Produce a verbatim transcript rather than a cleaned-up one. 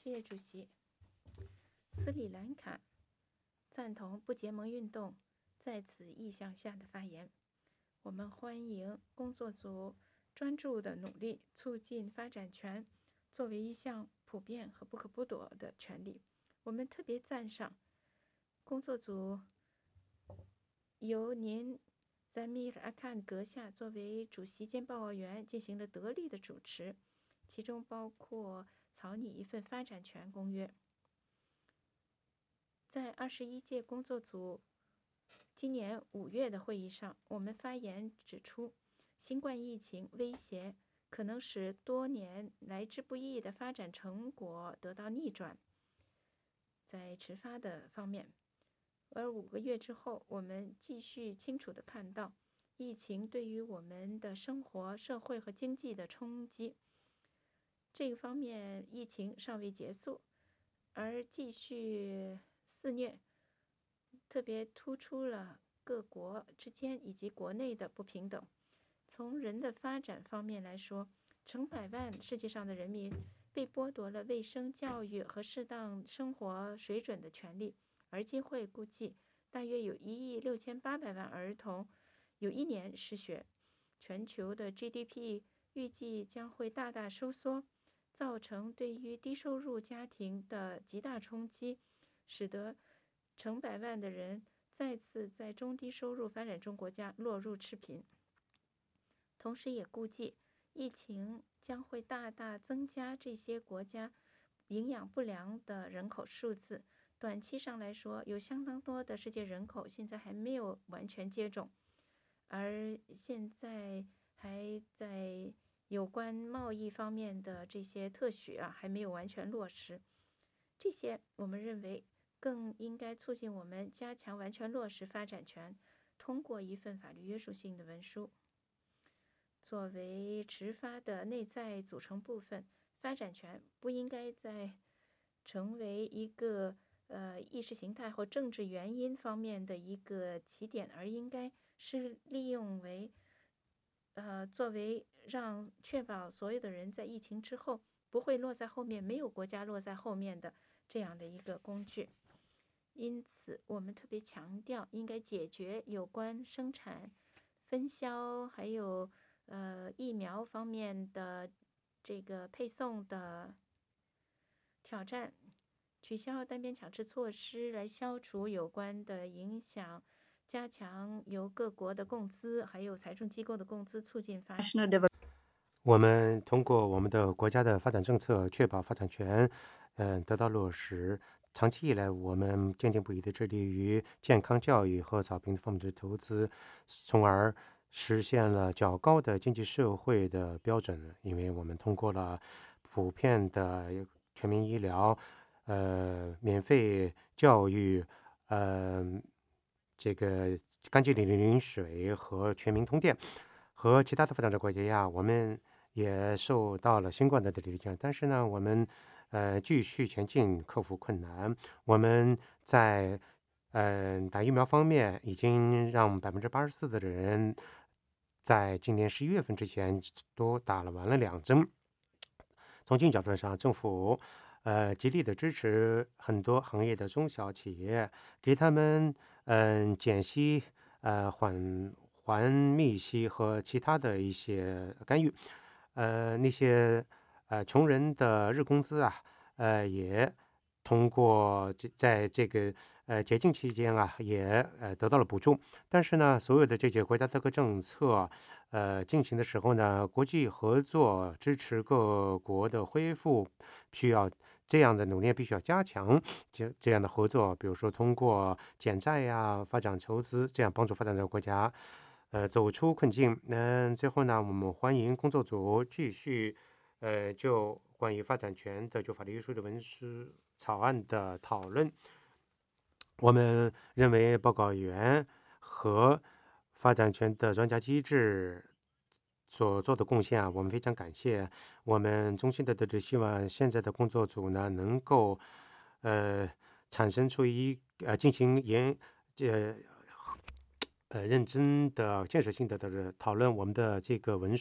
谢谢主席。斯里兰卡赞同不结盟运动在此意向下的发言。我们欢迎工作组专注的努力，促进发展权作为一项普遍和不可剥夺的权利。我们特别赞赏工作组由您在米尔阿坎阁下作为主席兼报告员进行了得力的主持，其中包括草拟一份发展权公约。在二十一届工作组今年五月的会议上，我们发言指出，新冠疫情威胁可能使多年来之不易的发展成果得到逆转。在持发的方面，而五个月之后，我们继续清楚地看到疫情对于我们的生活、社会和经济的冲击。这个方面，疫情尚未结束，而继续肆虐，特别突出了各国之间以及国内的不平等。从人的发展方面来说，成百万世界上的人民被剥夺了卫生、教育和适当生活水准的权利，而今会估计大约有一亿六千八百万儿童有一年失学。全球的 G D P 预计将会大大收缩，造成对于低收入家庭的极大冲击，使得成百万的人再次在中低收入发展中国家落入赤贫。同时也估计疫情将会大大增加这些国家营养不良的人口数字。短期上来说，有相当多的世界人口现在还没有完全接种，而现在还在有关贸易方面的这些特许啊，还没有完全落实。这些我们认为更应该促进我们加强完全落实发展权，通过一份法律约束性的文书。作为持发的内在组成部分，发展权不应该再成为一个呃意识形态或政治原因方面的一个起点，而应该是利用为呃作为让确保所有的人在疫情之后不会落在后面，没有国家落在后面的这样的一个工具。因此，我们特别强调应该解决有关生产、分销还有呃疫苗方面的这个配送的挑战，取消单边强制措施来消除有关的影响，加强由各国的共资还有财政机构的共资，促进发展。 我们通过我们的国家的发展政策，确保发展权嗯得到落实。长期以来，我们坚定不移地致力于健康教育和草坪方面的投资，从而实现了较高的经济社会的标准。因为我们通过了普遍的全民医疗、呃免费教育、呃这个干净的饮水和全民通电。和其他的发展中国家一样，我们也受到了新冠的影响，但是呢，我们呃继续前进，克服困难。我们在呃打疫苗方面，已经让百分之八十四的人在今年十一月份之前都打了完了两针。从经济角度上，政府呃极力的支持很多行业的中小企业，给他们嗯、呃、减息、呃缓还密息和其他的一些干预。呃那些呃穷人的日工资啊，呃也通过这在这个呃解禁期间啊，也呃得到了补助。但是呢，所有的这些国家这个政策呃进行的时候呢，国际合作支持各国的恢复，需要这样的努力必须要加强这这样的合作，比如说通过减债呀、发展筹资，这样帮助发展中国家呃走出困境。嗯，最后呢，我们欢迎工作组继续呃就关于发展权的就法律约束的文书草案的讨论。我们认为报告员和发展权的专家机制所做的贡献啊，我们非常感谢。我们衷心的的希望现在的工作组呢，能够呃产生出一呃进行研呃呃认真的建设性的的讨论我们的这个文书。